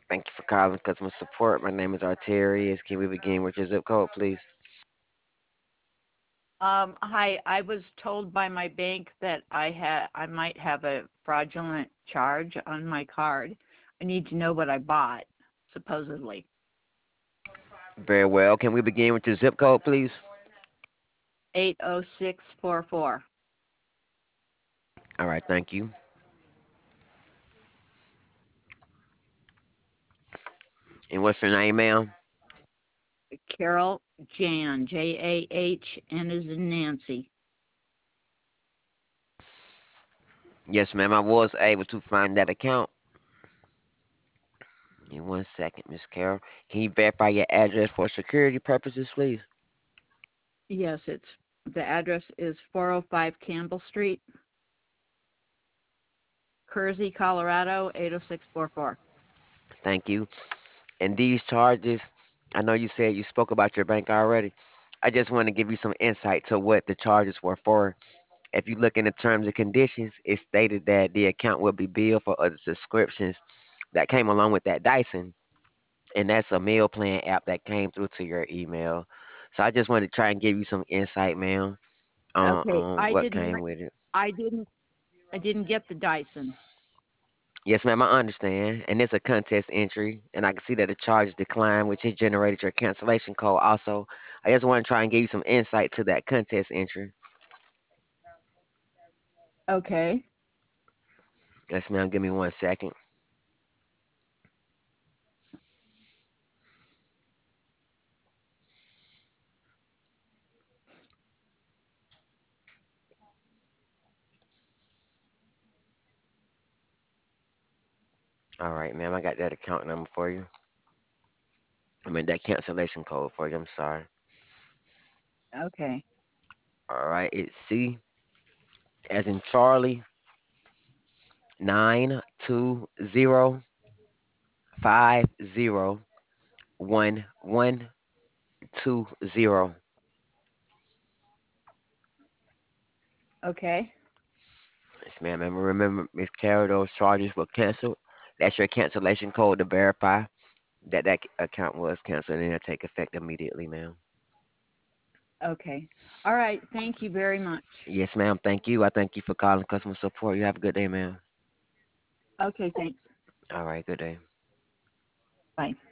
Thank you for calling customer support. My name is Arterius. Can we begin with your zip code, please? Hi, I was told by my bank that I might have a fraudulent charge on my card. I need to know what I bought, supposedly. Very well. Can we begin with your zip code, please? 80644. All right, thank you. And what's your name, ma'am? Carol Jan, Jahn is in Nancy. Yes, ma'am. I was able to find that account. In 1 second, Miss Carol. Can you verify your address for security purposes, please? Yes, the address is 405 Campbell Street, Kersey, Colorado, 80644. Thank you. And these charges, I know you said you spoke about your bank already. I just want to give you some insight to what the charges were for. If you look in the terms and conditions, it stated that the account will be billed for other subscriptions that came along with that Dyson. And that's a meal plan app that came through to your email. So I just wanted to try and give you some insight, ma'am, Okay, on what came with it. I didn't, I didn't get the Dyson. Yes, ma'am, I understand. And it's a contest entry, and I can see that the charge declined, which has generated your cancellation code. Also, I just want to try and give you some insight to that contest entry. Okay, Yes, ma'am, give me 1 second. All right, ma'am, I got that account number for you. I mean, that cancellation code for you. I'm sorry. okay, All right, it's C as in Charlie 920501120. okay, Yes, ma'am. And remember, Miss Carol, those charges were canceled. That's your cancellation code to verify that account was canceled, and it'll take effect immediately, ma'am. okay. All right, thank you very much. Yes, ma'am. Thank you. I thank you for calling customer support. You have a good day, ma'am. Okay, thanks. All right, good day. Bye.